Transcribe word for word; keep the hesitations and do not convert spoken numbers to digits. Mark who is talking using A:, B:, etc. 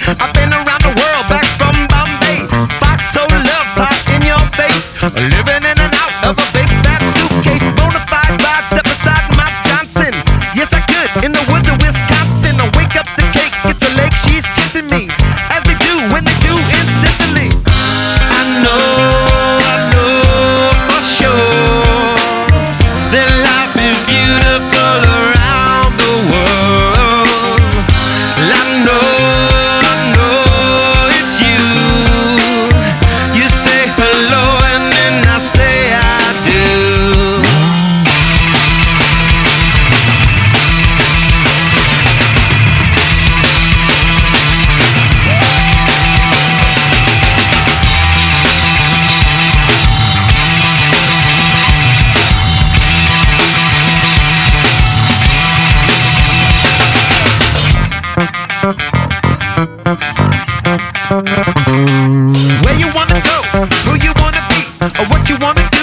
A: I've been around the world, back from Bombay. Fox soul love pop in your face. Living in and out of a big fat suitcase. Bonafide ride, step aside Mike Johnson. Yes, I could in the woods of Wisconsin. I wake up the cake, it's a lake, she's kissing me, as they do when they do in Sicily. I know, I know for sure that life is beautiful around the world. I know, I know it's you. You say hello and then I say I do. Where you wanna go, who you wanna be, or what you wanna do.